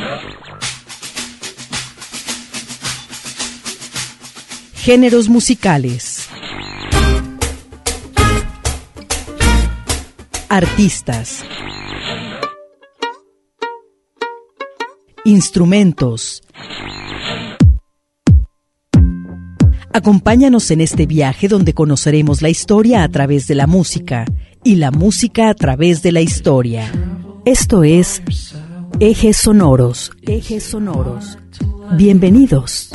Géneros musicales. Artistas. Instrumentos. Acompáñanos en este viaje donde conoceremos la historia a través de la música y la música a través de la historia. Esto es Ejes Sonoros. Ejes Sonoros. Bienvenidos.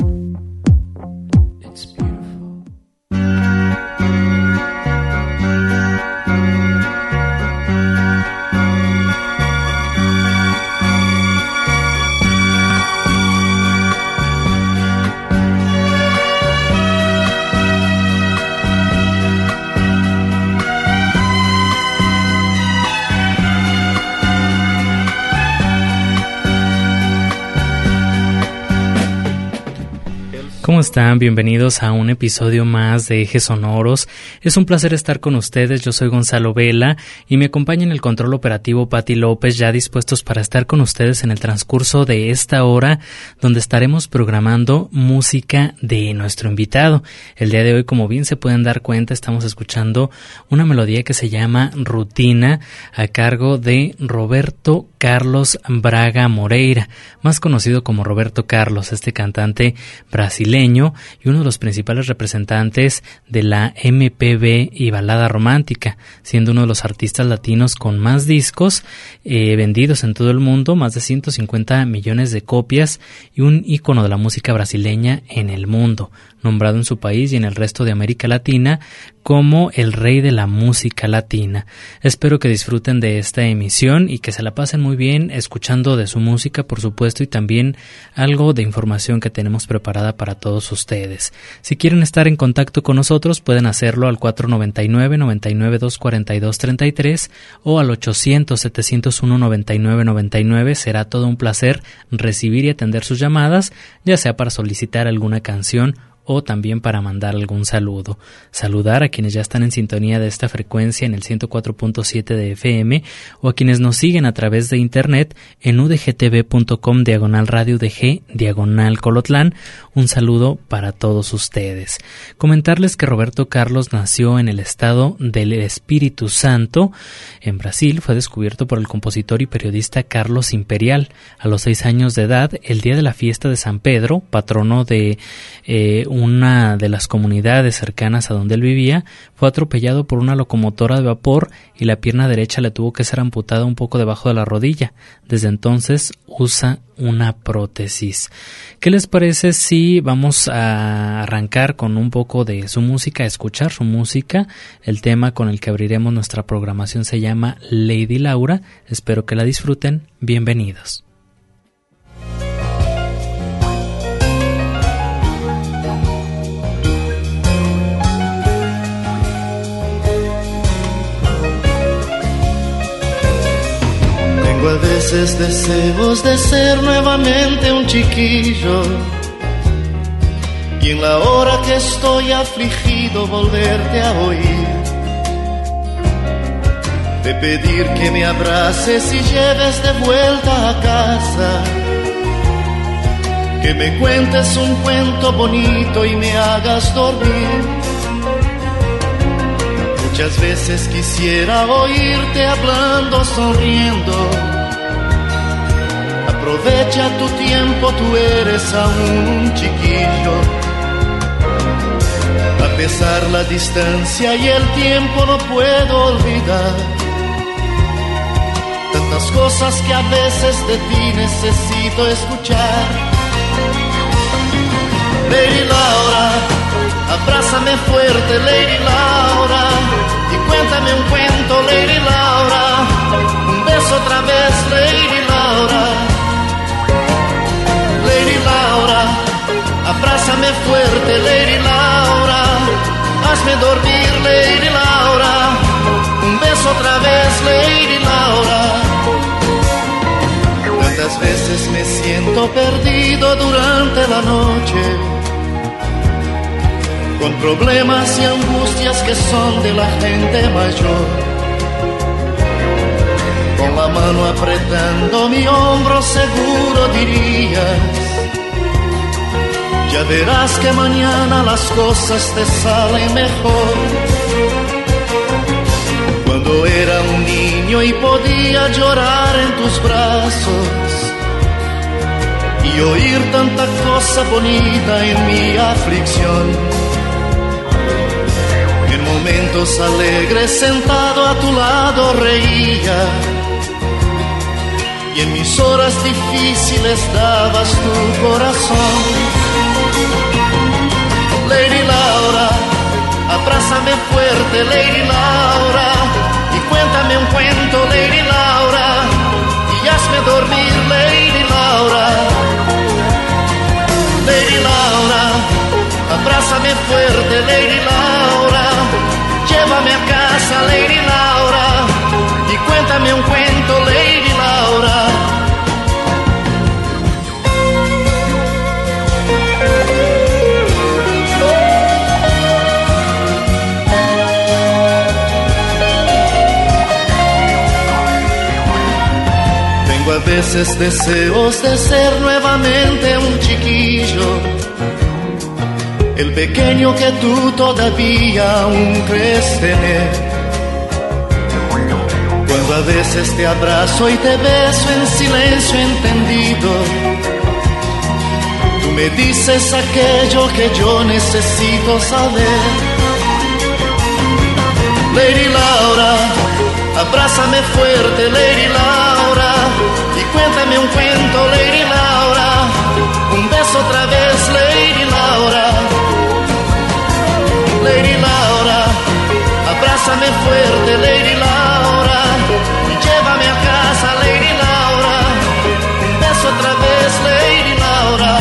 ¿Cómo están? Bienvenidos a un episodio más de Ejes Sonoros. Es un placer estar con ustedes. Yo soy Gonzalo Vela y me acompaña en el control operativo Pati López, ya dispuestos para estar con ustedes en el transcurso de esta hora, donde estaremos programando música de nuestro invitado. El día de hoy, como bien se pueden dar cuenta, estamos escuchando una melodía que se llama Rutina, a cargo de Roberto Carlos Braga Moreira, más conocido como Roberto Carlos, este cantante brasileño y uno de los principales representantes de la MPB y balada romántica, siendo uno de los artistas latinos con más discos vendidos en todo el mundo, más de 150 millones de copias, y un ícono de la música brasileña en el mundo, nombrado en su país y en el resto de América Latina como el rey de la música latina. Espero que disfruten de esta emisión y que se la pasen muy bien escuchando de su música, por supuesto, y también algo de información que tenemos preparada para todos ustedes. Si quieren estar en contacto con nosotros, pueden hacerlo al 499-99-242-33 o al 800-701-9999. Será todo un placer recibir y atender sus llamadas, ya sea para solicitar alguna canción o también para mandar algún saludo. Saludar a quienes ya están en sintonía de esta frecuencia en el 104.7 de FM o a quienes nos siguen a través de internet en udgtv.com/radio UDG/Colotlán. Un saludo para todos ustedes. Comentarles que Roberto Carlos nació en el estado del Espíritu Santo, en Brasil. Fue descubierto por el compositor y periodista Carlos Imperial a los 6 años de edad, el día de la fiesta de San Pedro, patrono de una de las comunidades cercanas a donde él vivía. Fue atropellado por una locomotora de vapor y la pierna derecha le tuvo que ser amputada un poco debajo de la rodilla. Desde entonces usa una prótesis. ¿Qué les parece si vamos a arrancar con un poco de su música, a escuchar su música? El tema con el que abriremos nuestra programación se llama Lady Laura. Espero que la disfruten. Bienvenidos. A veces deseos de ser nuevamente un chiquillo, y en la hora que estoy afligido volverte a oír, de pedir que me abraces y lleves de vuelta a casa, que me cuentes un cuento bonito y me hagas dormir. Muchas veces quisiera oírte hablando, sonriendo. Aprovecha tu tiempo, tú eres aún un chiquillo. A pesar la distancia y el tiempo no puedo olvidar tantas cosas que a veces de ti necesito escuchar. Lady Laura, abrázame fuerte, Lady Laura, y cuéntame un cuento, Lady Laura. Un beso otra vez, Lady Laura. Lady Laura, abrázame fuerte, Lady Laura. Hazme dormir, Lady Laura. Un beso otra vez, Lady Laura. Tantas veces me siento perdido durante la noche, con problemas y angustias que son de la gente mayor, con con la mano apretando mi hombro seguro dirías: ya verás que mañana las cosas te salen mejor. Cuando era un niño y podía llorar en tus brazos y oír tanta cosa bonita en mi aflicción. En momentos alegres sentado a tu lado reía y en mis horas difíciles dabas tu corazón. Lady Laura, abrázame fuerte, Lady Laura, y cuéntame un cuento, Lady Laura, y hazme dormir, Lady Laura. Lady Laura, abrázame fuerte, Lady Laura, llévame a casa, Lady Laura, y cuéntame un cuento, Lady Laura. Tengo a veces deseos de ser nuevamente un chiquillo, el pequeño que tú todavía aún crees tener. Cuando a veces te abrazo y te beso en silencio entendido, tú me dices aquello que yo necesito saber. Lady Laura, abrázame fuerte, Lady Laura, y cuéntame un cuento, Lady Laura, un beso otra vez, Lady Laura. Lady Laura, abrázame fuerte, Lady Laura, y llévame a casa, Lady Laura, un beso otra vez, Lady Laura.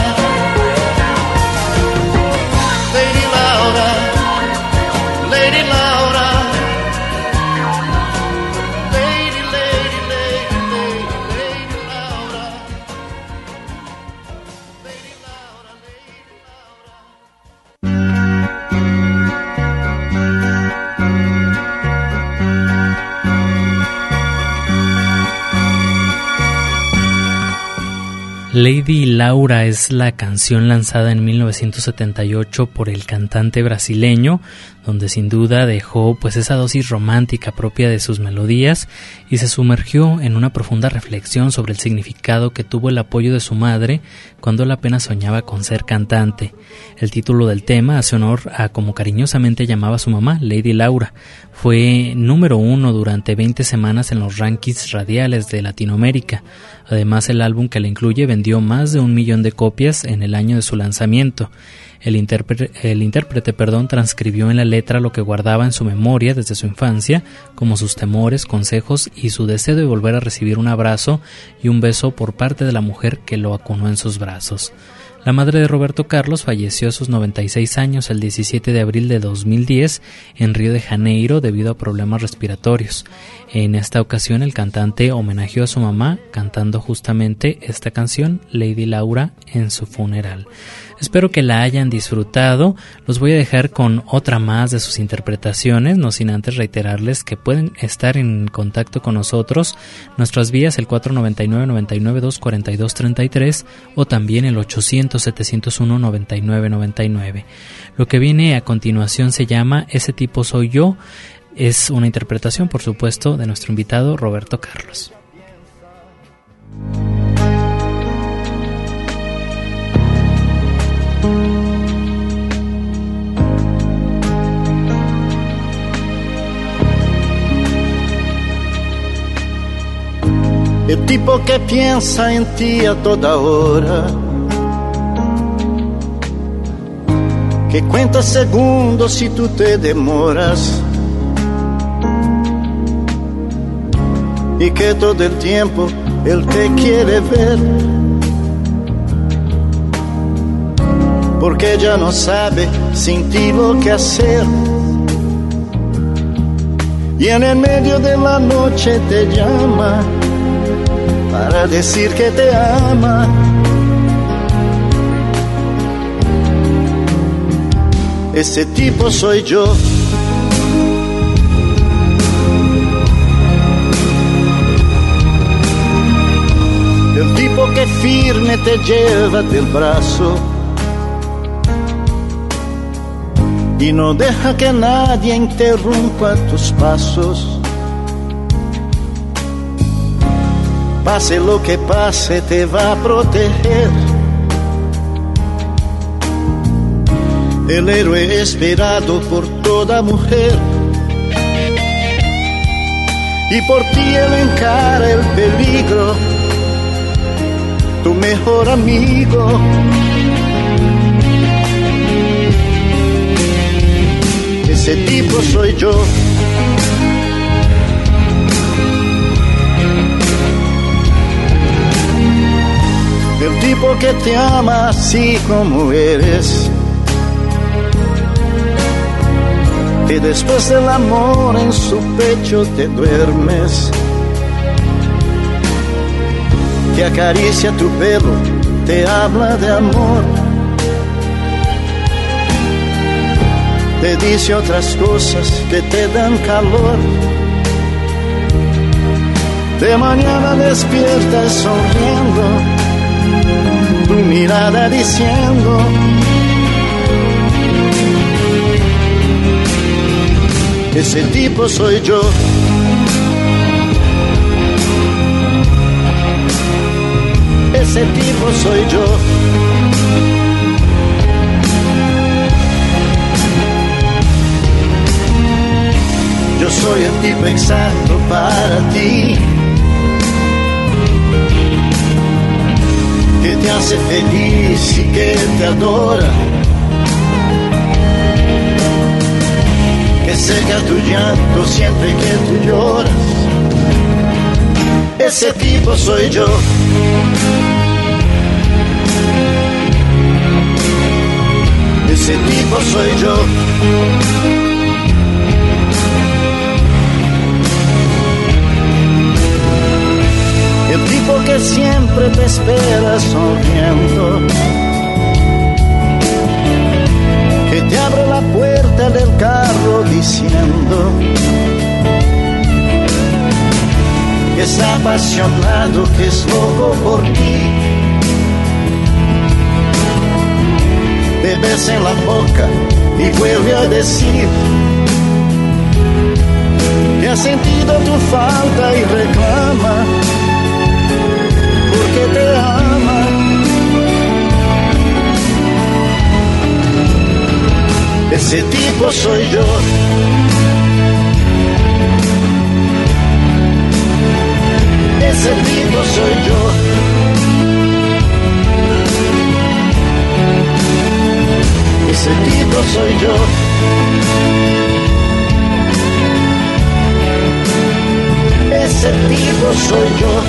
Lady Laura, Lady Laura, Lady, Lady, Lady, Lady, Lady Laura, Lady Laura, Lady Laura. Lady Laura es la canción lanzada en 1978 por el cantante brasileño, donde sin duda dejó pues esa dosis romántica propia de sus melodías y se sumergió en una profunda reflexión sobre el significado que tuvo el apoyo de su madre cuando él apenas soñaba con ser cantante. El título del tema hace honor a como cariñosamente llamaba a su mamá, Lady Laura. Fue número 1 durante 20 semanas en los rankings radiales de Latinoamérica. Además, el álbum que la incluye vendió más de 1 millón de copias en el año de su lanzamiento. El intérprete transcribió en la letra lo que guardaba en su memoria desde su infancia, como sus temores, consejos y su deseo de volver a recibir un abrazo y un beso por parte de la mujer que lo acunó en sus brazos. La madre de Roberto Carlos falleció a sus 96 años el 17 de abril de 2010 en Río de Janeiro debido a problemas respiratorios. En esta ocasión el cantante homenajeó a su mamá cantando justamente esta canción, Lady Laura, en su funeral. Espero que la hayan disfrutado. Los voy a dejar con otra más de sus interpretaciones, no sin antes reiterarles que pueden estar en contacto con nosotros. Nuestras vías el 499-992-4233 o también el 800-701-9999. Lo que viene a continuación se llama Ese tipo soy yo. Es una interpretación, por supuesto, de nuestro invitado Roberto Carlos. El tipo que piensa en ti a toda hora, que cuenta segundos si tú te demoras, y que todo el tiempo él te quiere ver, porque ya no sabe sin ti lo que hacer, y en el medio de la noche te llama para decir que te ama. Ese tipo soy yo. que firme te lleva del brazo y no deja que nadie interrumpa tus pasos. Pase lo que pase, te va a proteger. El héroe esperado por toda mujer. Y por ti él encara el peligro, tu mejor amigo. Ese tipo soy yo. El tipo que te ama así como eres, que después del amor en su pecho te duermes, que acaricia tu pelo, te habla de amor, te dice otras cosas que te dan calor. De mañana despiertas sonriendo, tu mirada diciendo: ese tipo soy yo. Ese tipo soy yo. Yo soy el tipo exacto para ti, que te hace feliz y que te adora, que seca tu llanto siempre que tú lloras. Ese tipo soy yo. Ese tipo soy yo. El tipo que siempre te espera sonriendo, que te abre la puerta del carro diciendo que está apasionado, que es loco por ti. Te besa en la boca y vuelve a decir que ha sentido tu falta y reclama porque te ama. Ese tipo soy yo. Ese tipo soy yo. Ese tipo soy yo. Ese tipo soy yo.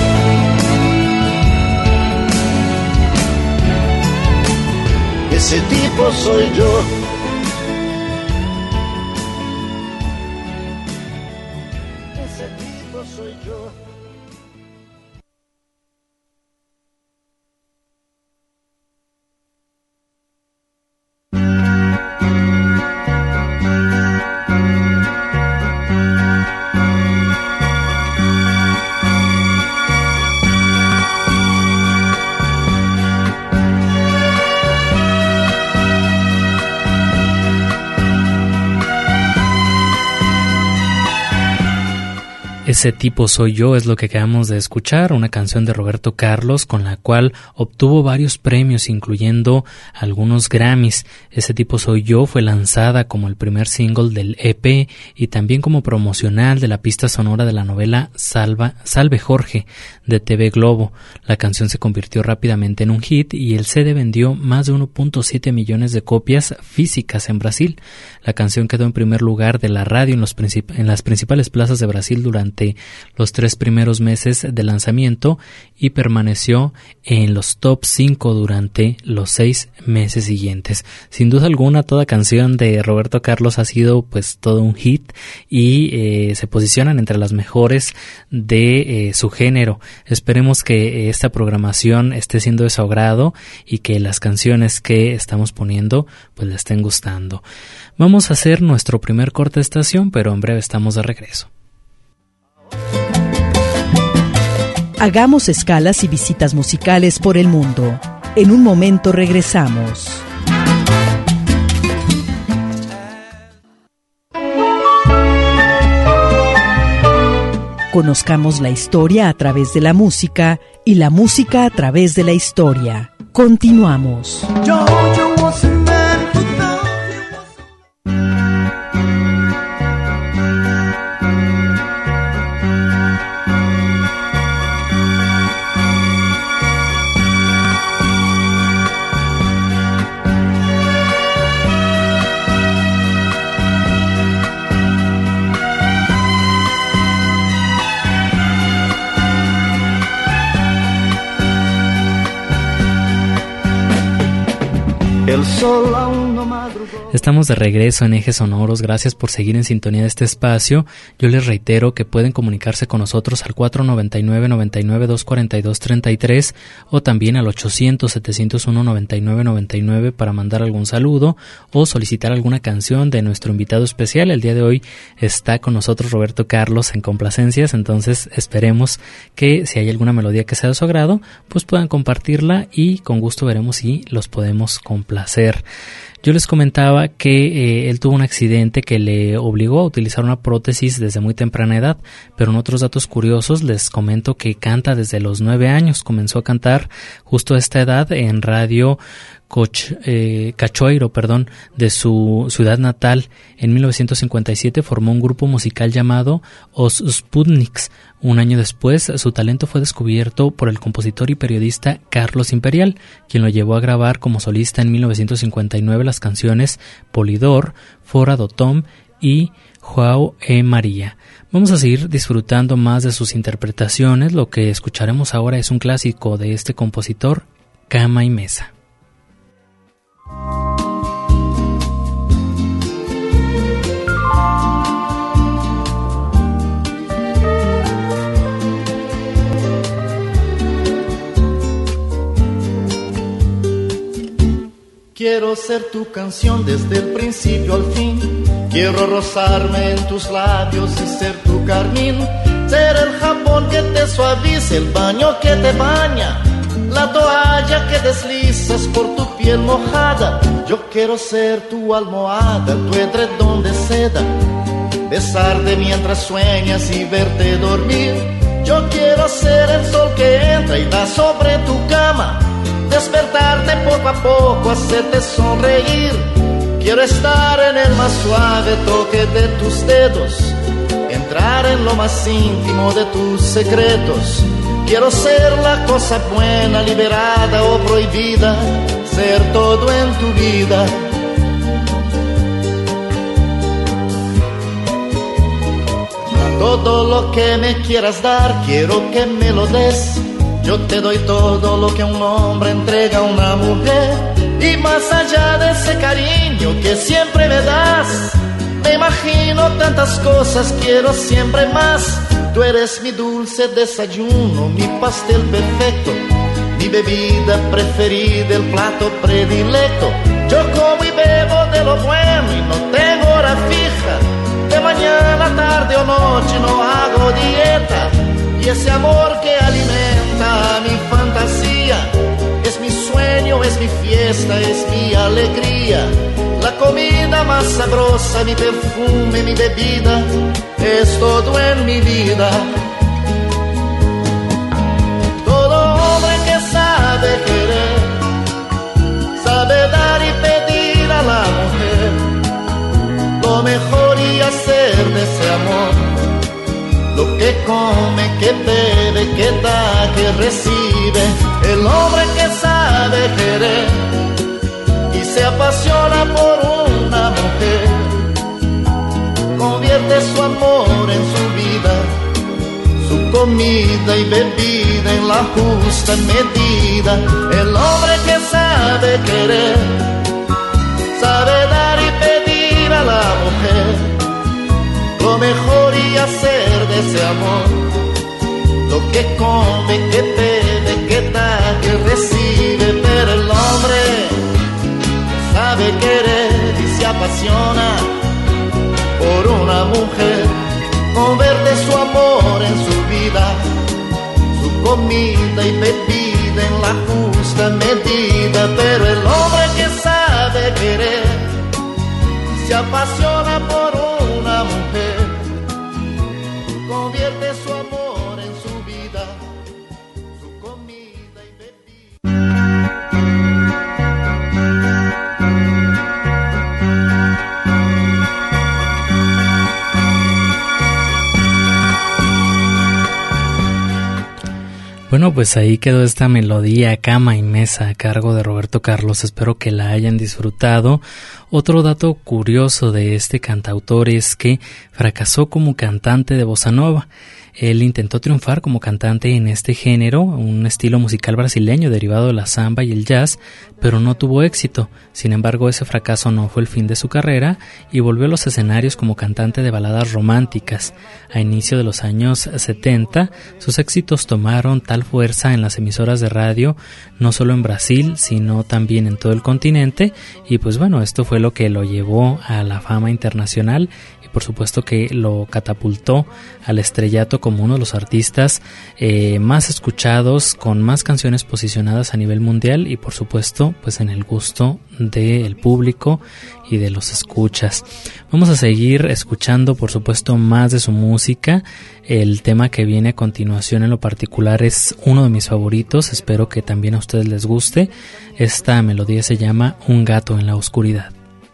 Ese tipo soy yo. Ese tipo soy yo. Ese tipo soy yo es lo que acabamos de escuchar, una canción de Roberto Carlos con la cual obtuvo varios premios, incluyendo algunos Grammys. Ese tipo soy yo fue lanzada como el primer single del EP y también como promocional de la pista sonora de la novela Salve Jorge de TV Globo. La canción se convirtió rápidamente en un hit y el CD vendió más de 1.7 millones de copias físicas en Brasil. La canción quedó en primer lugar de la radio en las principales plazas de Brasil durante los 3 primeros meses de lanzamiento y permaneció en los top 5 durante los 6 meses siguientes. Sin duda alguna, toda canción de Roberto Carlos ha sido pues todo un hit y se posicionan entre las mejores de su género. Esperemos que esta programación esté siendo de su agrado y que las canciones que estamos poniendo pues le estén gustando. Vamos a hacer nuestro primer corte de estación, pero en breve estamos de regreso. Hagamos escalas y visitas musicales por el mundo. En un momento regresamos. Conozcamos la historia a través de la música y la música a través de la historia. Continuamos. Estamos de regreso en Ejes Sonoros. Gracias por seguir en sintonía de este espacio. Yo les reitero que pueden comunicarse con nosotros al 499-99-242-33 o también al 800-701-9999 para mandar algún saludo o solicitar alguna canción de nuestro invitado especial. El día de hoy está con nosotros Roberto Carlos en complacencias, entonces esperemos que si hay alguna melodía que sea de su agrado, pues puedan compartirla y con gusto veremos si los podemos complacer. Yo les comentaba que él tuvo un accidente que le obligó a utilizar una prótesis desde muy temprana edad, pero en otros datos curiosos les comento que canta desde los 9 años. Comenzó a cantar justo a esta edad en radio Cachoeiro, de su ciudad natal. En 1957 formó un grupo musical llamado Os Sputniks. Un año después, su talento fue descubierto por el compositor y periodista Carlos Imperial, quien lo llevó a grabar como solista en 1959 las canciones Polidor, Fora do Tom y João e María. Vamos a seguir disfrutando más de sus interpretaciones. Lo que escucharemos ahora es un clásico de este compositor, Cama y Mesa. Quiero ser tu canción desde el principio al fin. Quiero rozarme en tus labios y ser tu carmín. Ser el jabón que te suaviza, el baño que te baña, la toalla que deslizas por tu piel mojada. Yo quiero ser tu almohada, tu edredón de seda, besarte mientras sueñas y verte dormir. Yo quiero ser el sol que entra y da sobre tu cama, despertarte poco a poco, hacerte sonreír. Quiero estar en el más suave toque de tus dedos, entrar en lo más íntimo de tus secretos. Quiero ser la cosa buena, liberada o prohibida, ser todo en tu vida. Todo lo que me quieras dar, quiero que me lo des. Yo te doy todo lo que un hombre entrega a una mujer. Y más allá de ese cariño que siempre me das, me imagino tantas cosas, quiero siempre más. Tú eres mi dulce desayuno, mi pastel perfecto, mi bebida preferida, el plato predilecto. Yo como y bebo de lo bueno y no tengo hora fija. De mañana, tarde o noche no hago dieta. Y ese amor que alimenta mi fantasía es mi sueño, es mi fiesta, es mi alegría. La comida más sabrosa, mi perfume, mi bebida, es todo en mi vida. Todo hombre que sabe querer, sabe dar y pedir a la mujer lo mejor y hacer de ese amor lo que come, que bebe, que da, que recibe. El hombre que sabe querer y se apasiona por una mujer, convierte su amor en su vida, su comida y bebida en la justa medida. El hombre que sabe querer, sabe dar y pedir a la mujer lo mejor y hacer de ese amor lo que come, que bebe, que da, que recibe. Pero el hombre sabe querer y se apasiona por una mujer, convierte su amor en su vida, su la justa medida, pero el hombre que sabe querer se apasiona por una mujer, convierte su amor en su vida, su comida y Bueno, pues ahí quedó esta melodía Cama y Mesa a cargo de Roberto Carlos. Espero que la hayan disfrutado. Otro dato curioso de este cantautor es que fracasó como cantante de bossa nova. Él intentó triunfar como cantante en este género, un estilo musical brasileño derivado de la samba y el jazz, pero no tuvo éxito. Sin embargo, ese fracaso no fue el fin de su carrera y volvió a los escenarios como cantante de baladas románticas. A inicio de los años 70, sus éxitos tomaron tal fuerza en las emisoras de radio, no solo en Brasil, sino también en todo el continente, y pues bueno, esto fue lo que lo llevó a la fama internacional. Por supuesto que lo catapultó al estrellato como uno de los artistas más escuchados, con más canciones posicionadas a nivel mundial y por supuesto pues en el gusto del público y de los escuchas. Vamos a seguir escuchando por supuesto más de su música. El tema que viene a continuación en lo particular es uno de mis favoritos, espero que también a ustedes les guste. Esta melodía se llama Un gato en la oscuridad.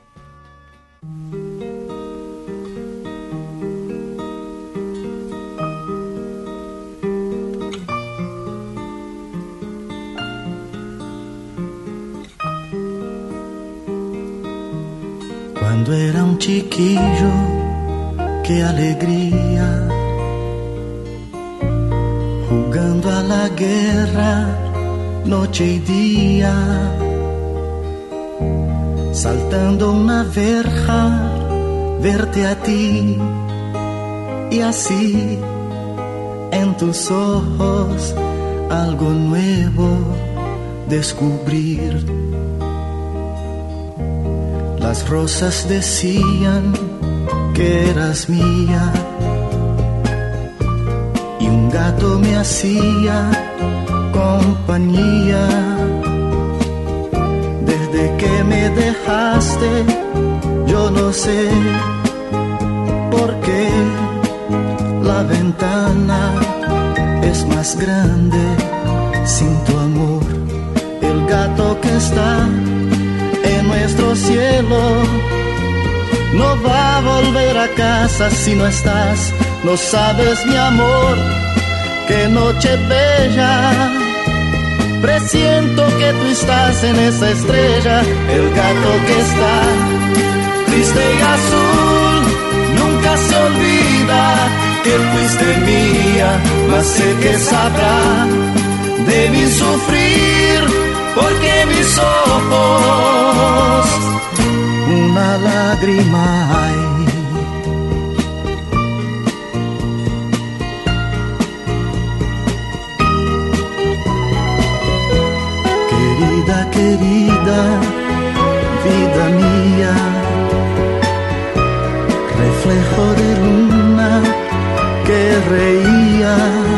Cuando era un chiquillo, qué alegría, jugando a la guerra, noche y día, saltando una verja, verte a ti, y así en tus ojos algo nuevo descubrir. Las rosas decían que eras mía y un gato me hacía compañía. Desde que me dejaste, yo no sé por qué la ventana es más grande sin tu amor. El gato que está en nuestro cielo no va a volver a casa si no estás. No sabes, mi amor, qué noche bella, presiento que tú estás en esa estrella. El gato que está triste y azul nunca se olvida que fuiste mía, mas sé que sabrá de mi sufrir, porque mis ojos una lágrima hay. Querida, querida, vida mía, reflejo de luna que reía.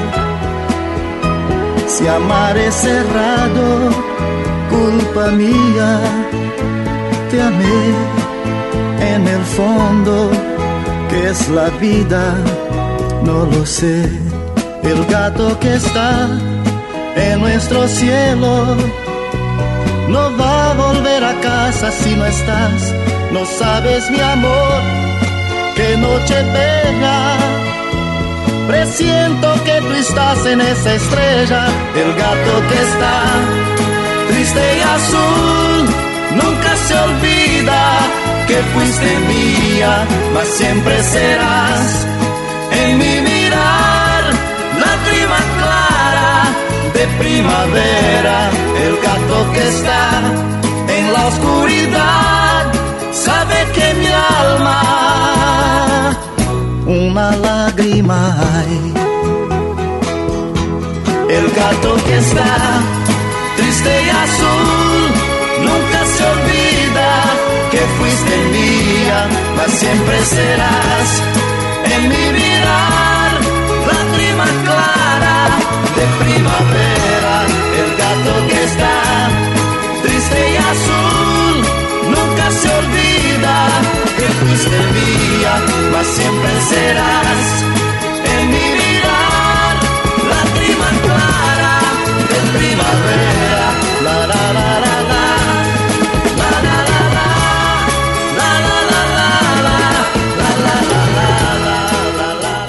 Si amar es cerrado, culpa mía, te amé en el fondo, que es la vida, no lo sé. El gato que está en nuestro cielo no va a volver a casa si no estás. No sabes, mi amor, qué noche bella, presiento que tú estás en esa estrella. El gato que está triste y azul nunca se olvida que fuiste mía, mas siempre serás en mi mirar, lágrima clara de primavera. El gato que está en la oscuridad sabe que mi alma una lágrima hay. El gato que está triste y azul nunca se olvida que fuiste mía, mas siempre serás en mi mirar, lágrima clara de primavera, el gato que está triste y azul, nunca se olvida que fuiste mía, mas siempre serás en mi vida, lágrima clara de primavera, la la la la la, la la la la, la la la la, la la la la, la la la la.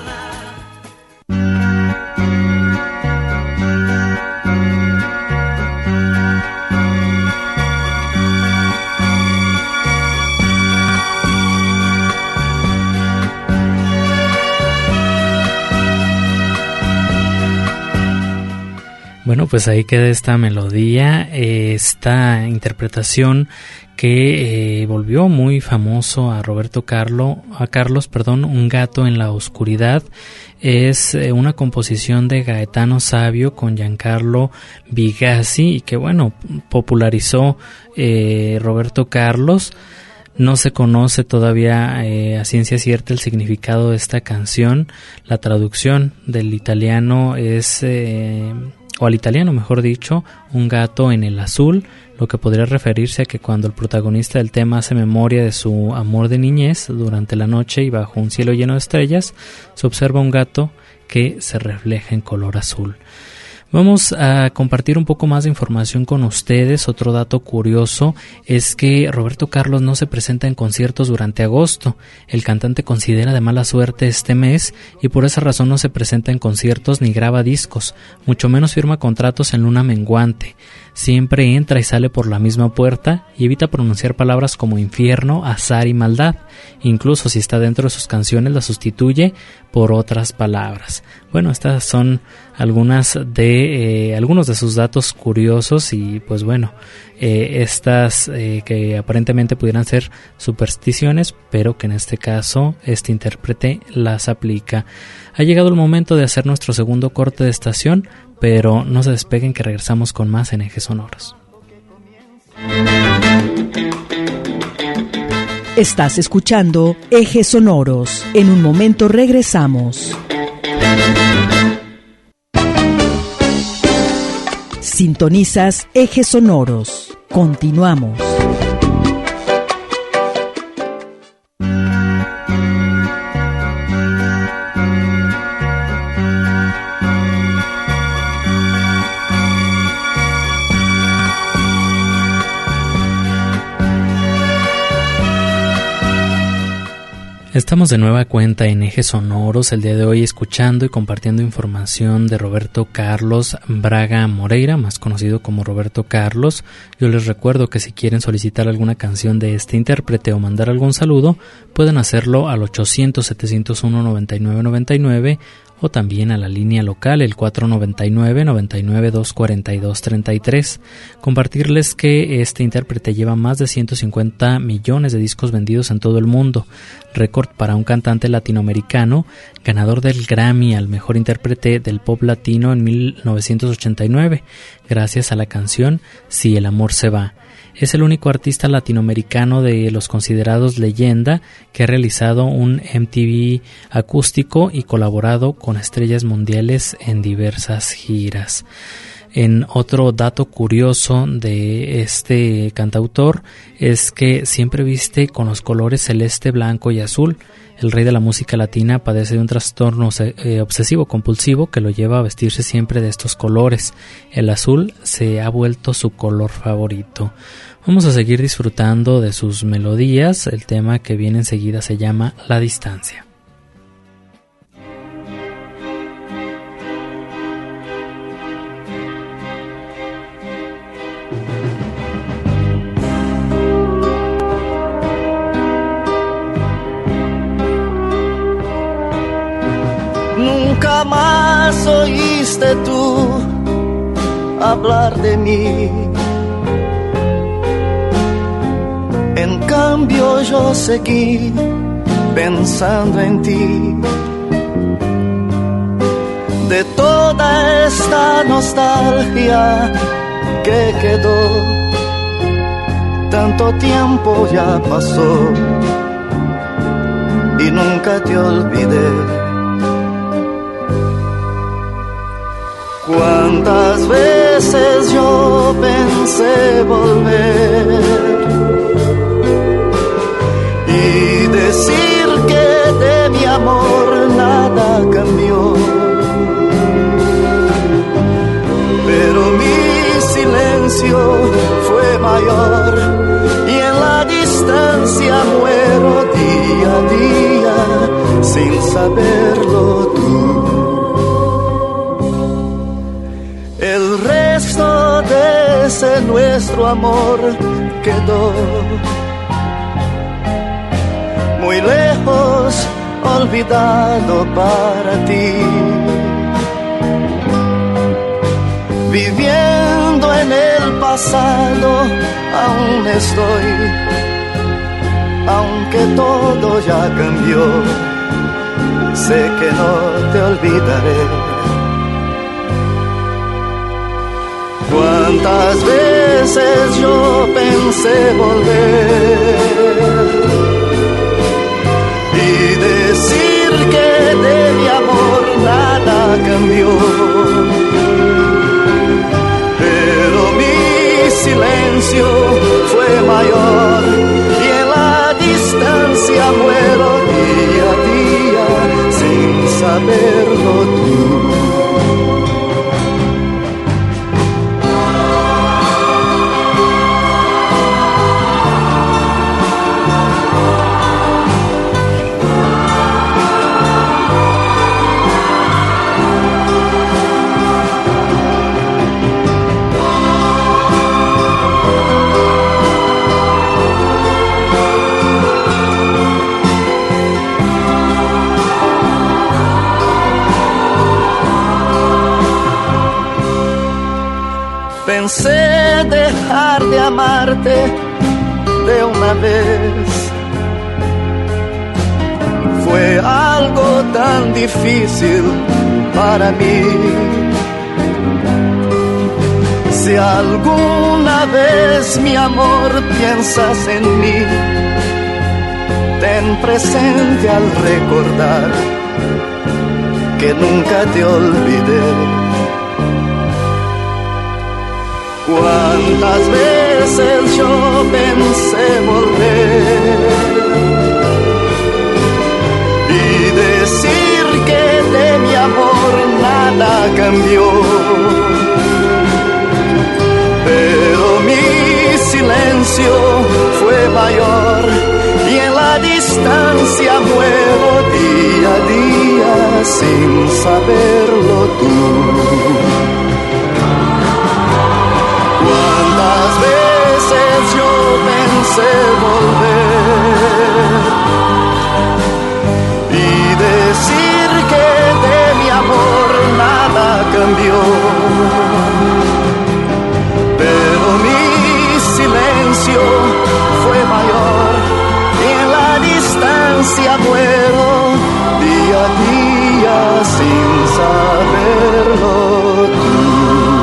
Bueno, pues ahí queda esta melodía, esta interpretación que volvió muy famoso a Carlos, Un gato en la oscuridad. Es una composición de Gaetano Savio con Giancarlo Bigazzi y que bueno, popularizó Roberto Carlos. No se conoce todavía a ciencia cierta el significado de esta canción. La traducción del italiano es, o al italiano mejor dicho, un gato en el azul, lo que podría referirse a que cuando el protagonista del tema hace memoria de su amor de niñez durante la noche y bajo un cielo lleno de estrellas, se observa un gato que se refleja en color azul. Vamos a compartir un poco más de información con ustedes. Otro dato curioso es que Roberto Carlos no se presenta en conciertos durante agosto. El cantante considera de mala suerte este mes y por esa razón no se presenta en conciertos ni graba discos, mucho menos firma contratos en luna menguante. Siempre entra y sale por la misma puerta y evita pronunciar palabras como infierno, azar y maldad. Incluso si está dentro de sus canciones las sustituye por otras palabras. Bueno, estas son algunos de sus datos curiosos y pues bueno, estas que aparentemente pudieran ser supersticiones, pero que en este caso este intérprete las aplica. Ha llegado el momento de hacer nuestro segundo corte de estación, pero no se despeguen que regresamos con más en Ejes Sonoros. Estás escuchando Ejes Sonoros. En un momento regresamos. Sintonizas Ejes Sonoros. Continuamos. Estamos de nueva cuenta en Ejes Sonoros, el día de hoy escuchando y compartiendo información de Roberto Carlos Braga Moreira, más conocido como Roberto Carlos. Yo les recuerdo que si quieren solicitar alguna canción de este intérprete o mandar algún saludo, pueden hacerlo al 800-701-9999 o también a la línea local, el 499-99-242-33. Compartirles que este intérprete lleva más de 150 millones de discos vendidos en todo el mundo, récord para un cantante latinoamericano, ganador del Grammy al mejor intérprete del pop latino en 1989, gracias a la canción Si el amor se va. Es el único artista latinoamericano de los considerados leyenda que ha realizado un MTV acústico y colaborado con estrellas mundiales en diversas giras. En otro dato curioso de este cantautor es que siempre viste con los colores celeste, blanco y azul. El rey de la música latina padece de un trastorno obsesivo compulsivo que lo lleva a vestirse siempre de estos colores. El azul se ha vuelto su color favorito. Vamos a seguir disfrutando de sus melodías. El tema que viene enseguida se llama La Distancia. Nunca más oíste tú hablar de mí. En cambio yo seguí pensando en ti. De toda esta nostalgia que quedó, tanto tiempo ya pasó y nunca te olvidé. Cuántas veces yo pensé volver y decir que de mi amor nada cambió, pero mi silencio fue mayor y en la distancia muero día a día sin saberlo tú. El resto de ese nuestro amor quedó muy lejos, olvidado para ti. Viviendo en el pasado aún estoy, aunque todo ya cambió, sé que no te olvidaré. Cuántas veces yo pensé volver y decir que de mi amor nada cambió, pero mi silencio fue mayor y en la distancia muero día a día sin saberlo tú. Pensé dejar de amarte de una vez. Fue algo tan difícil para mí. Si alguna vez, mi amor, piensas en mí, ten presente al recordar que nunca te olvidé. Cuántas veces yo pensé volver y decir que de mi amor nada cambió, pero mi silencio fue mayor y en la distancia muero día a día sin saberlo tú. Cuántas veces yo pensé volver y decir que de mi amor nada cambió, pero mi silencio fue mayor y en la distancia muero día a día sin saberlo tú.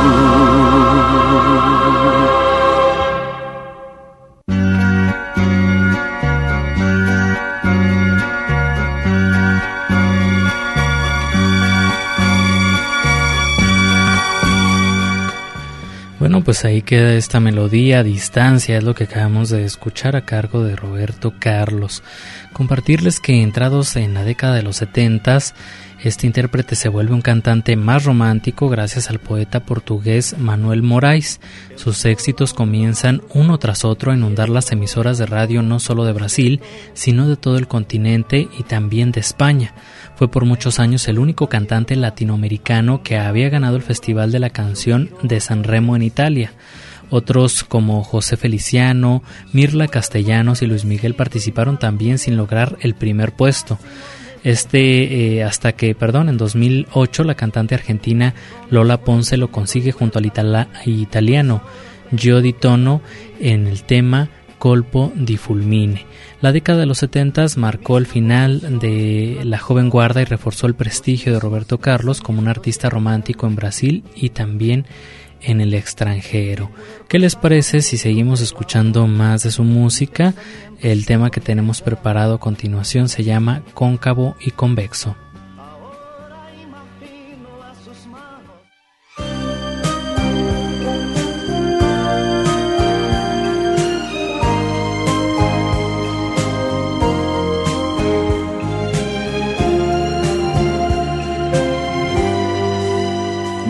Bueno, pues ahí queda esta melodía, Distancia, es lo que acabamos de escuchar a cargo de Roberto Carlos. Compartirles que entrados en la década de los 70s, este intérprete se vuelve un cantante más romántico gracias al poeta portugués Manuel Moraes. Sus éxitos comienzan uno tras otro a inundar las emisoras de radio no solo de Brasil, sino de todo el continente y también de España. Fue por muchos años el único cantante latinoamericano que había ganado el Festival de la Canción de San Remo en Italia. Otros como José Feliciano, Mirla Castellanos y Luis Miguel participaron también sin lograr el primer puesto. Hasta que en 2008 la cantante argentina Lola Ponce lo consigue junto al italiano Gio Di Tono en el tema Colpo di Fulmine. La década de los 70s marcó el final de la joven guarda y reforzó el prestigio de Roberto Carlos como un artista romántico en Brasil y también en el extranjero. ¿Qué les parece si seguimos escuchando más de su música? El tema que tenemos preparado a continuación se llama Cóncavo y Convexo. Ahora imagino a sus manos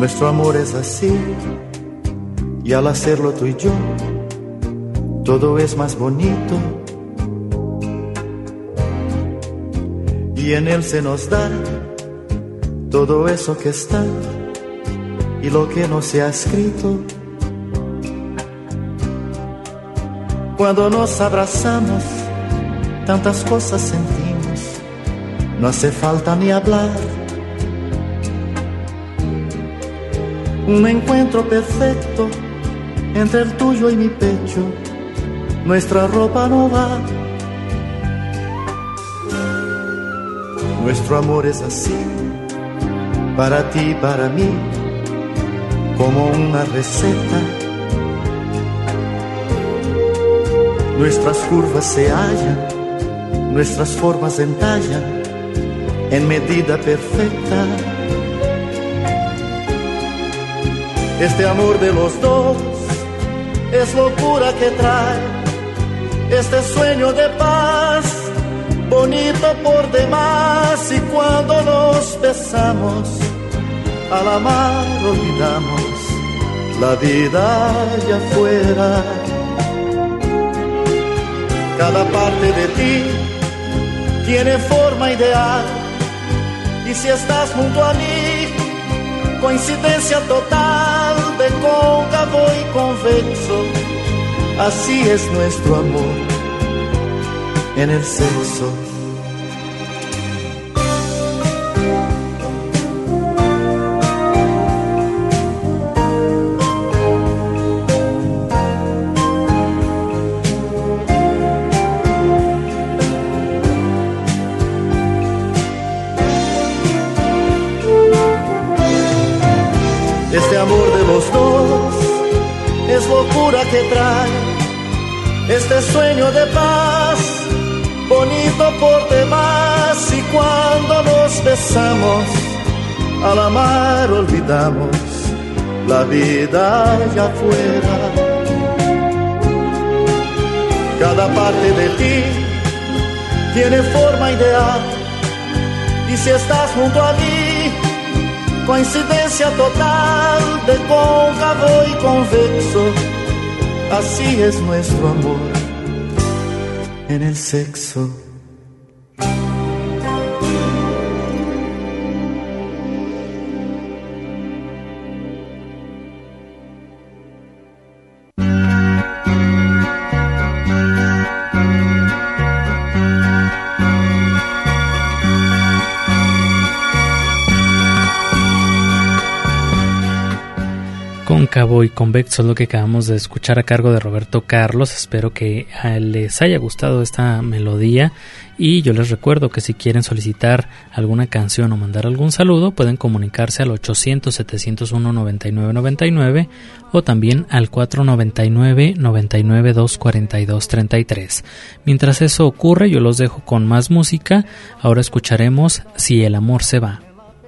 Nuestro amor es así, y al hacerlo tú y yo, todo es más bonito. Y en él se nos da todo eso que está y lo que no se ha escrito. Cuando nos abrazamos, tantas cosas sentimos, no hace falta ni hablar. Un encuentro perfecto entre el tuyo y mi pecho, nuestra ropa no va. Nuestro amor es así, para ti y para mí, como una receta. Nuestras curvas se hallan, nuestras formas entallan en medida perfecta. Este amor de los dos es locura que trae este sueño de paz, bonito por demás. Y cuando nos besamos, al amar olvidamos la vida allá afuera. Cada parte de ti tiene forma ideal, y si estás junto a mí, coincidencia total de cóncavo y convexo. Así es nuestro amor en el sexo. Este amor de los dos es locura que trae este sueño de paz, bonito por demás. Y cuando nos besamos, al amar olvidamos la vida allá afuera. Cada parte de ti tiene forma ideal, y si estás junto a mí, coincidencia total de cóncavo y convexo. Así es nuestro amor en el sexo. Cóncavo y convexo es lo que acabamos de escuchar a cargo de Roberto Carlos. Espero que les haya gustado esta melodía, y yo les recuerdo que si quieren solicitar alguna canción o mandar algún saludo, pueden comunicarse al 800-701-9999 o también al 499-992-4233. Mientras eso ocurre, yo los dejo con más música. Ahora escucharemos Si el amor se va.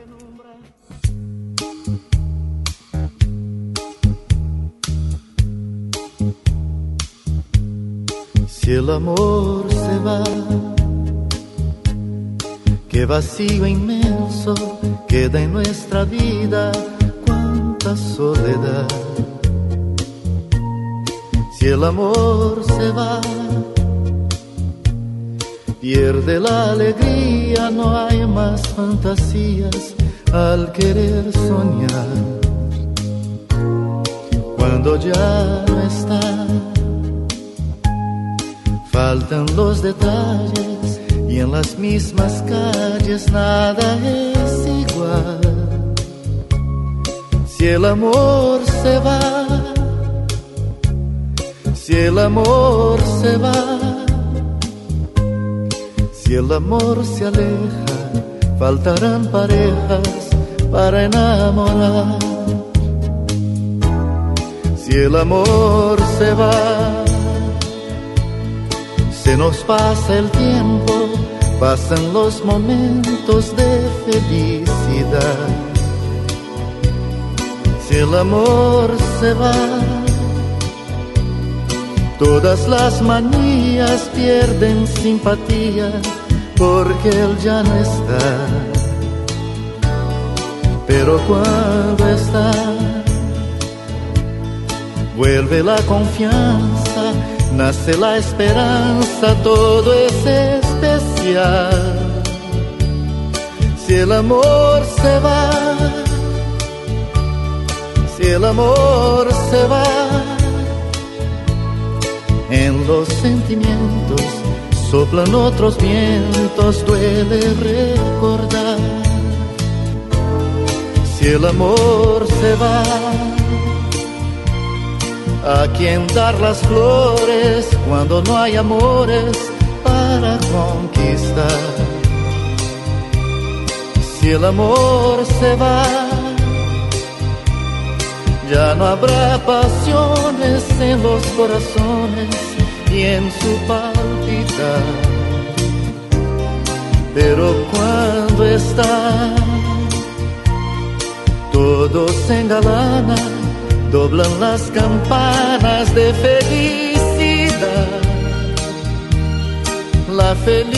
Si el amor se va, qué vacío inmenso queda en nuestra vida, cuánta soledad. Si el amor se va, pierde la alegría, no hay más fantasías al querer soñar. Cuando ya no está, faltan los detalles, y en las mismas calles nada es igual. Si el amor se va, si el amor se va, si el amor se aleja, faltarán parejas para enamorar. Si el amor se va, se nos pasa el tiempo, pasan los momentos de felicidad. Si el amor se va, todas las manías pierden simpatía, porque él ya no está. pero cuando está, vuelve la confianza, nace la esperanza, todo es especial. Si el amor se va, si el amor se va, en los sentimientos soplan otros vientos, duele recordar. Si el amor se va, ¿a quién dar las flores cuando no hay amores para conquistar? Si el amor se va, ya no habrá pasiones en los corazones y en su palpitar. Pero cuando está, todo se engalana, doblan las campanas de felicidad. La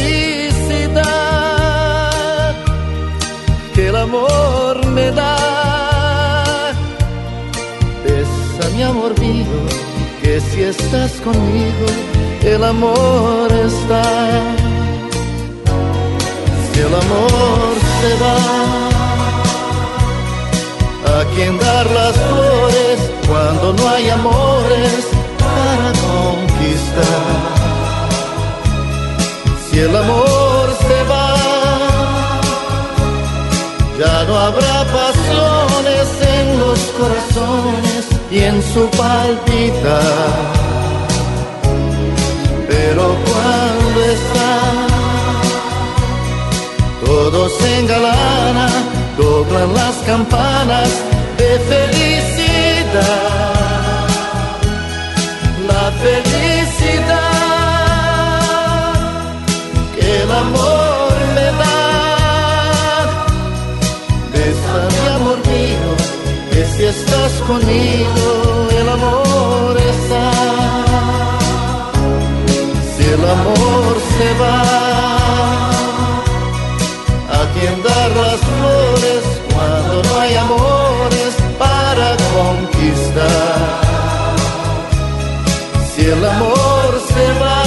felicidad que el amor me da. Besa mi amor mío, que si estás conmigo, el amor está. Si el amor se va, ¿a quién dar las flores cuando no hay amores para conquistar? Si el amor se va, ya no habrá pasiones en los corazones y en su palpitar. Pero cuando está, todo se engalana, doblan las campanas de felicidad. La felicidad que el amor me da. Besa mi amor mío, que si estás conmigo, el amor está. Si el amor se va, ¿a quién dar las flores cuando no hay amores para conquistar? Si el amor se va,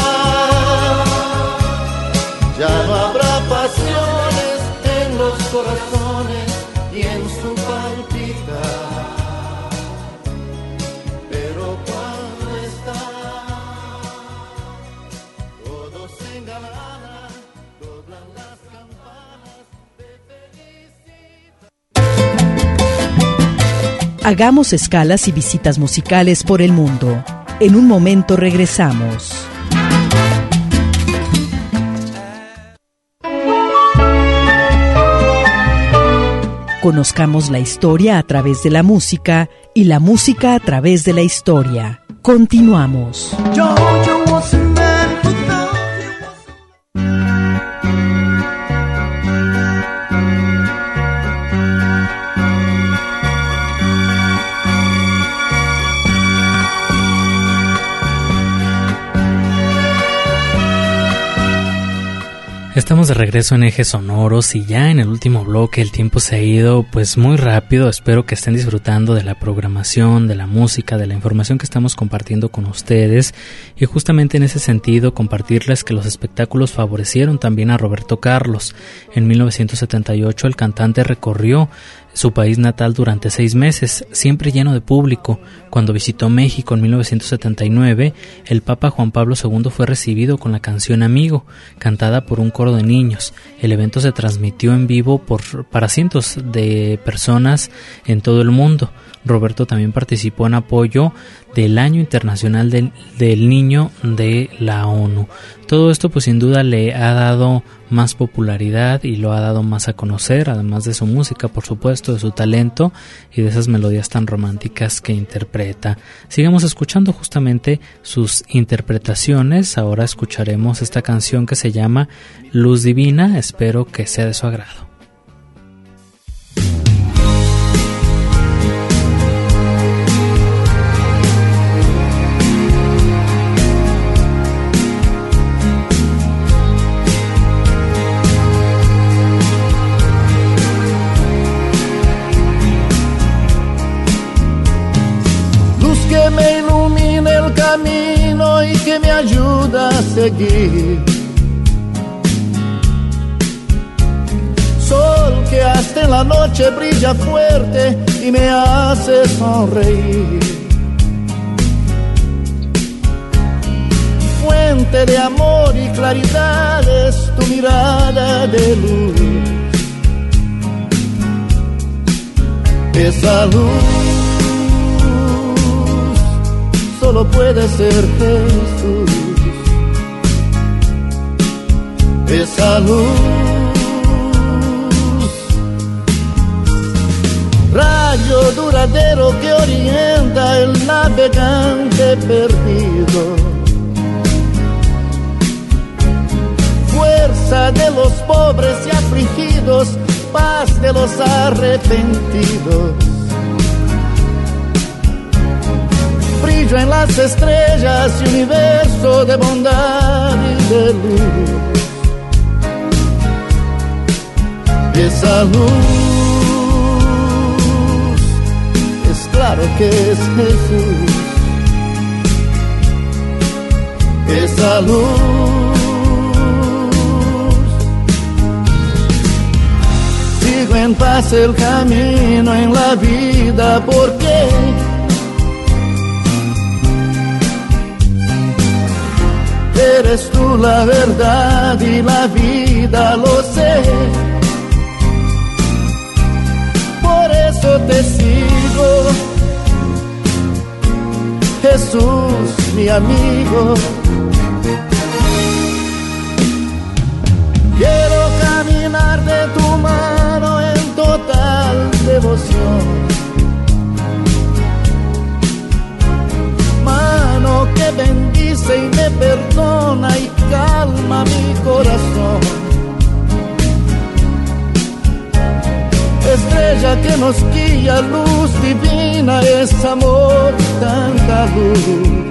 ya no habrá pasiones en los corazones y en su palpitar. Pero cuando está, todo se engalana, doblan las campanas de felicidad. Hagamos escalas y visitas musicales por el mundo. En un momento regresamos. Conozcamos la historia a través de la música y la música a través de la historia. Continuamos. Estamos de regreso en Ejes Sonoros y ya en el último bloque el tiempo se ha ido pues muy rápido. Espero que estén disfrutando de la programación, de la música, de la información que estamos compartiendo con ustedes, y justamente en ese sentido compartirles que los espectáculos favorecieron también a Roberto Carlos. En 1978 el cantante recorrió su país natal durante 6 meses, siempre lleno de público. Cuando visitó México en 1979, el Papa Juan Pablo II fue recibido con la canción Amigo, cantada por un coro de niños. El evento se transmitió en vivo para cientos de personas en todo el mundo. Roberto también participó en apoyo del Año Internacional del Niño de la ONU. Todo esto pues sin duda le ha dado más popularidad y lo ha dado más a conocer, además de su música, por supuesto, de su talento y de esas melodías tan románticas que interpreta. Sigamos escuchando justamente sus interpretaciones. Ahora escucharemos esta canción que se llama Luz Divina. Espero que sea de su agrado. me ilumina el camino y que me ayuda a seguir. Sol que hasta en la noche brilla fuerte y me hace sonreír. Fuente de amor y claridad es tu mirada de luz. Esa luz solo puede ser Jesús. Esa luz, rayo duradero que orienta el navegante perdido. Fuerza de los pobres y afligidos, paz de los arrepentidos. Brillo en las estrellas y universo de bondad y de luz. Esa luz, es claro que es Jesús. Esa luz, sigo en paz el camino en la vida porque eres tú la verdad y la vida, lo sé. Por eso te sigo, Jesús, mi amigo. Quiero caminar de tu mano en total devoción. Mano que bendice y me perdona y calma mi corazón. Estrella que nos guía, luz divina, es amor, tanta luz.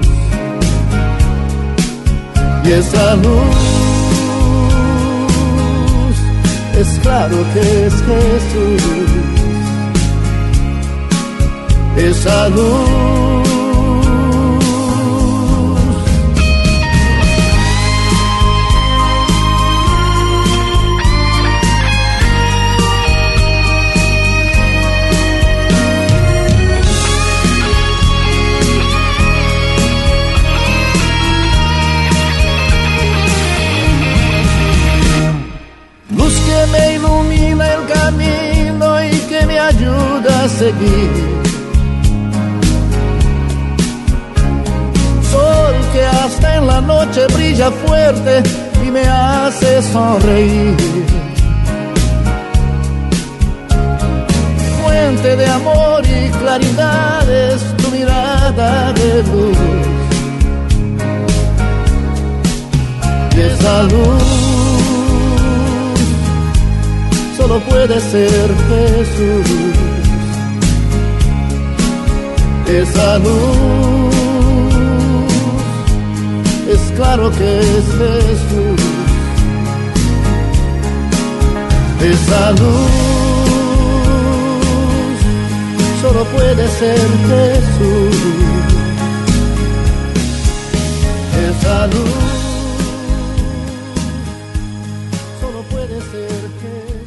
Y esa luz, es claro que es Jesús. Esa luz, me ilumina el camino y que me ayuda a seguir. Sol que hasta en la noche brilla fuerte y me hace sonreír. Fuente de amor y claridad es tu mirada de luz. Y esa luz solo puede ser Jesús. Esa luz, es claro que es Jesús. Esa luz, solo puede ser Jesús. Esa luz, solo puede ser Jesús.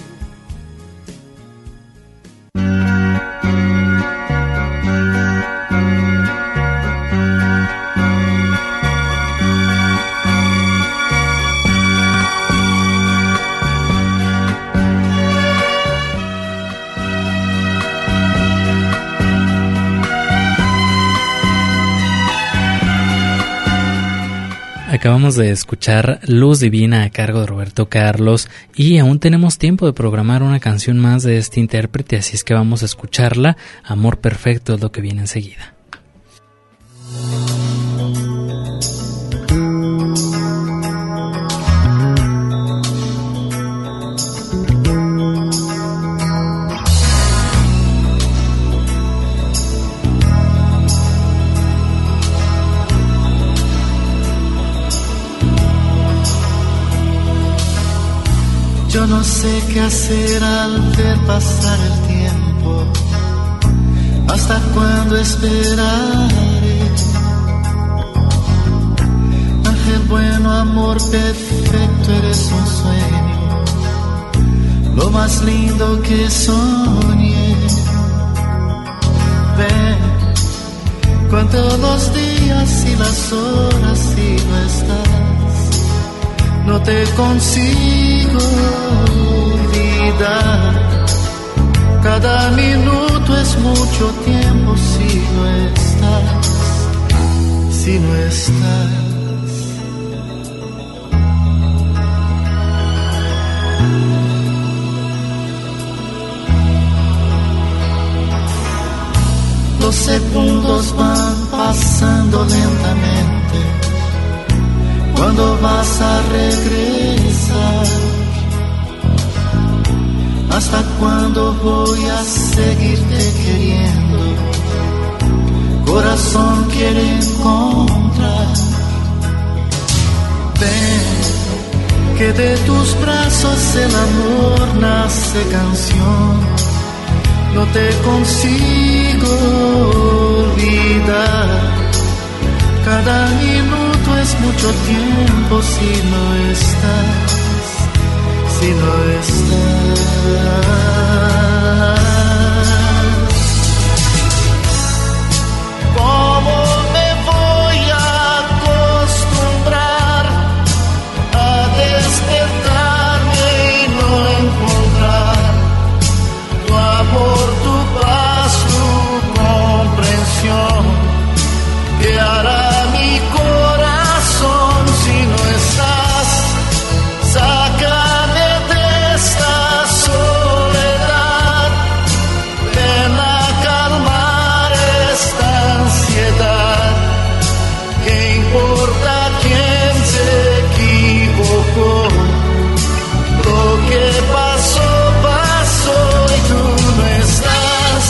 Acabamos de escuchar Luz Divina a cargo de Roberto Carlos y aún tenemos tiempo de programar una canción más de este intérprete, así es que vamos a escucharla. Amor Perfecto es lo que viene enseguida. Yo no sé qué hacer al ver pasar el tiempo. ¿Hasta cuándo esperaré? Ángel bueno, amor perfecto, eres un sueño, lo más lindo que soñé. Ven, cuento los días y las horas y no estás. No te consigo olvidar. Cada minuto es mucho tiempo si no estás, si no estás. Los segundos van pasando lentamente. ¿Cuándo vas a regresar? ¿Hasta cuándo voy a seguirte queriendo? Corazón quiere encontrar. Ven, que de tus brazos el amor nace canción. No te consigo olvidar. Cada minuto es mucho tiempo si no estás, si no estás. ¿Cómo me voy a acostumbrar a despertarme y no encontrar tu amor, tu paz, tu comprensión? ¿Qué hará mi corazón si no estás? Sácame de esta soledad, ven a calmar esta ansiedad. ¿Qué importa quién se equivocó? Lo que pasó, pasó y tú no estás.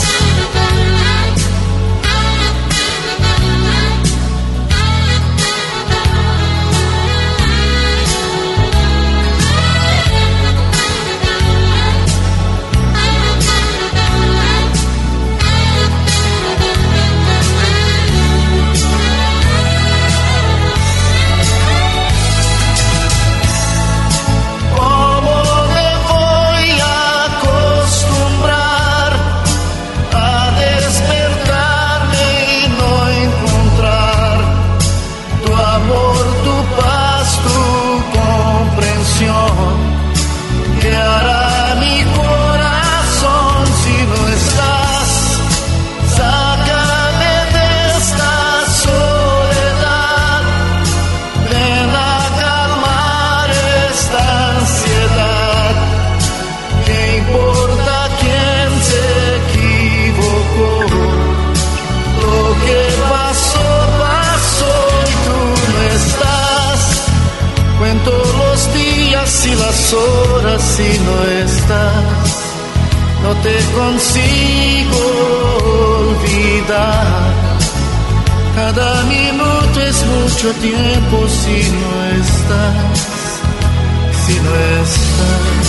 ¿Qué hará mi corazón si no estás? Sácame de esta soledad, ven a calmar esta ansiedad. ¿Qué importa quién se equivocó? Lo que pasó, pasó y tú no estás. Cuento los días y las horas si no estás. No te consigo olvidar. Cada minuto es mucho tiempo si no estás, si no estás.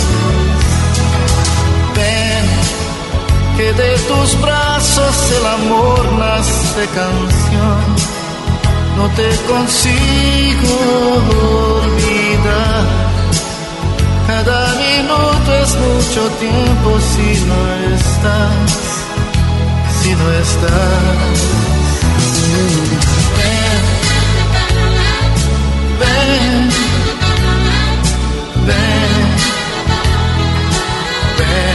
Ven, que de tus brazos el amor nace canción. No te consigo olvidar. Cada minuto es mucho tiempo si no estás, si no estás. Ven, ven, ven, ven.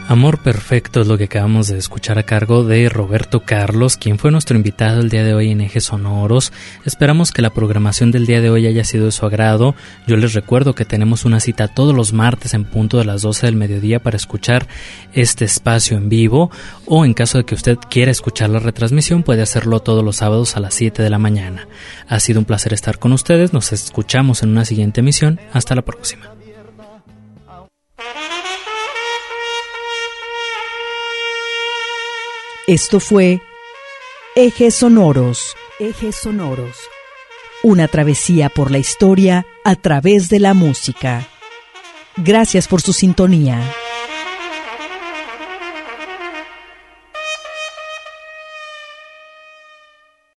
Amor Perfecto es lo que acabamos de escuchar a cargo de Roberto Carlos, quien fue nuestro invitado el día de hoy en Ejes Sonoros. Esperamos que la programación del día de hoy haya sido de su agrado. Yo les recuerdo que tenemos una cita todos los martes en punto de las 12 del mediodía para escuchar este espacio en vivo, o en caso de que usted quiera escuchar la retransmisión puede hacerlo todos los sábados a las 7 de la mañana. Ha sido un placer estar con ustedes, nos escuchamos en una siguiente emisión. Hasta la próxima. Esto fue Ejes Sonoros. Ejes Sonoros. Una travesía por la historia a través de la música. Gracias por su sintonía.